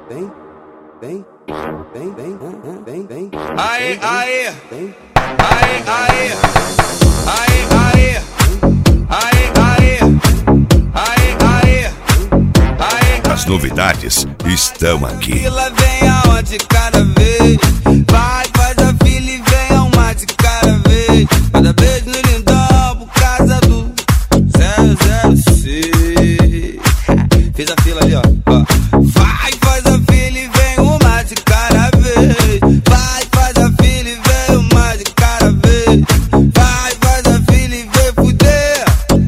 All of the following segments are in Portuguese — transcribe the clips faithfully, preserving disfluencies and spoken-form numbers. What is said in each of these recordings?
vem, vem, vem, vem, vem, vem. Aê, aê, aê, aê, aê, aê, aê, aê, aê, aê, aê. As novidades estão aqui. Fila vem aonde cada vez. Vai, faz a fila e vem ao mar de cada vez. Cada beijo no lindão por causa do zero zero seis. Fiz a fila ali, ó. Vai, faz a fila e vem uma de cada vez. Vai, faz a fila e vem uma de cada vez. Vai, faz a fila e vem fuder.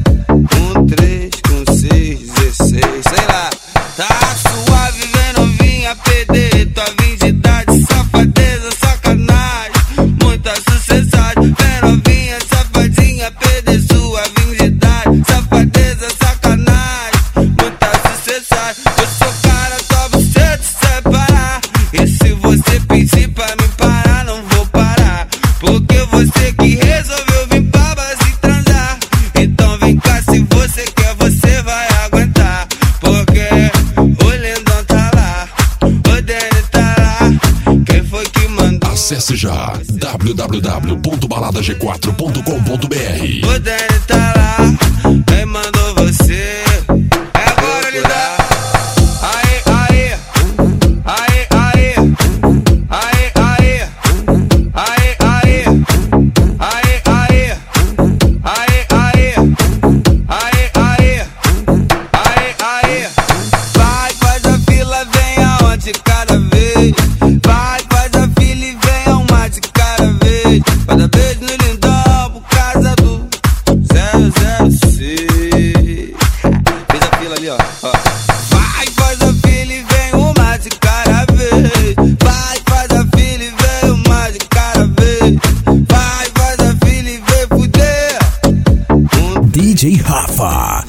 Um, três, com seis, dezesseis, sei lá. Tá suave, vem novinha, P D. Tua virgindade, safadeza, sacanagem. Muita sucessagem. Vem novinha, safadinha, P D. Sua virgindade, safadeza, sacanagem. Muita sucessagem. Eu sou cara, só você te separar. E se você pedir pra me parar, não vou parar. Porque você que resolveu vir pra base transar. Então vem cá, se você quer, você vai aguentar. Porque o lindão tá lá, o Dani tá lá. Quem foi que mandou? Acesse já w w w ponto balada g quatro ponto com ponto b r. O Dani tá lá, quem mandou você? É agora, lindão. Aê, aê, aê, aê, aê, aê, aê, aê, aê, aê, aê, aê, aê, aê, aê, aê. Vai, faz a fila, vem aonde cada vez. Vai, faz a fila e vem a uma de cada vez. Cada beijo no lindão por causa do zero zero seis. Fez a fila ali, ó. ó. Vai, faz a fila e vem uma de cada vez. Vai, faz a fila e vem uma de cada vez. Vai, faz a fila e vem fuder. D J Rafa.